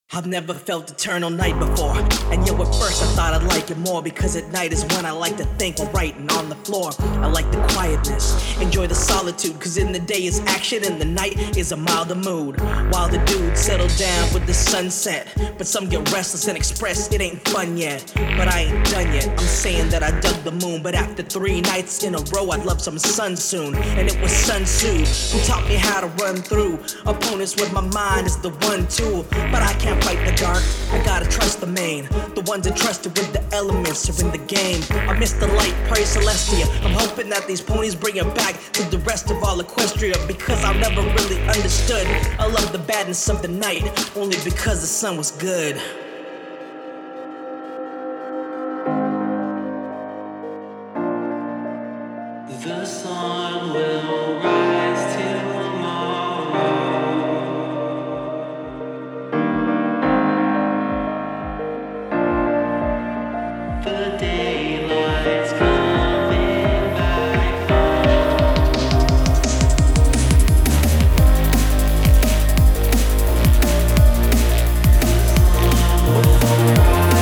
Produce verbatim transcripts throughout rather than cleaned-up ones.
I've never felt eternal night before, and yet at first I thought I'd like it more, because at night is when I like to think while writing on the floor. I like the quietness, enjoy the solitude, cause in the day is action and the night is a milder mood. While the dudes settle down with the sunset, but some get restless and express it ain't fun yet. But I ain't done yet, I'm saying that I dug the moon, but after three nights in a row I'd love some sun soon. And it was Sun Tzu who taught me how to run through opponents with my mind is the one tool. But I can't fight the dark, I gotta trust the main. The ones entrusted with the elements are in the game. I miss the light, pray Celestia. I'm hoping that these ponies bring it back to the rest of all Equestria, because I've never really understood. I love the badness of the night, only because the sun was good. The sun will rise tomorrow. The daylight's coming back home. The sun will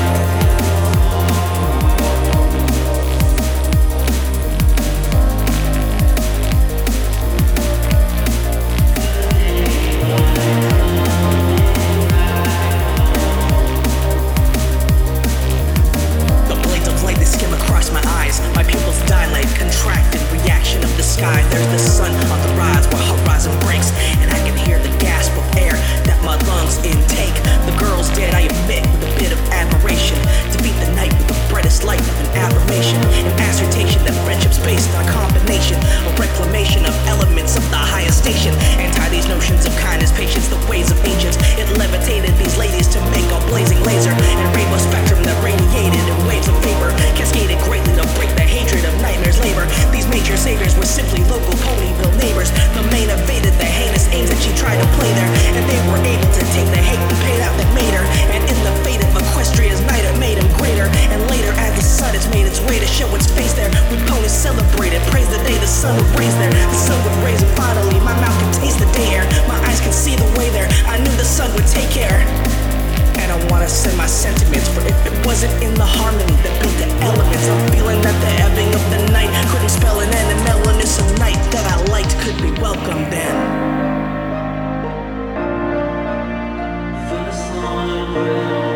sky, there's the sun on the rise where horizon breaks, and I can hear the gasp of air that my lungs intake. The girl's dead, I admit, with a bit of admiration, to beat the night with the brightest light of an affirmation, an assertion that friendship's based on a combination, a reclamation of elements of the highest station. Anti these notions of kindness, patience, the ways of ancients. It levitated these ladies to make a blazing laser, and rainbow spectrum that radiated in waves of vapor, cascaded greatly to break the hatred of nightmares labor. These major saviors were simply local Ponyville neighbors. The main evaded the heinous aims that she tried to play there, and they were able to take the hate and pain out that made her. And in the fate of Equestria's night, it made him greater. And later, as the sun has made its way to show its face there, we ponies celebrated, praise the day the sun would raise there. The sun would raise, and finally my mouth could taste the day air. My eyes could see the way there. I knew the sun would take care. And I wanna send my sentiments, for if it wasn't in the harmony that built the elements, I'm feeling that the ebbing of the night couldn't spell an end, and mellowness of night that I liked could be welcomed in. The sun will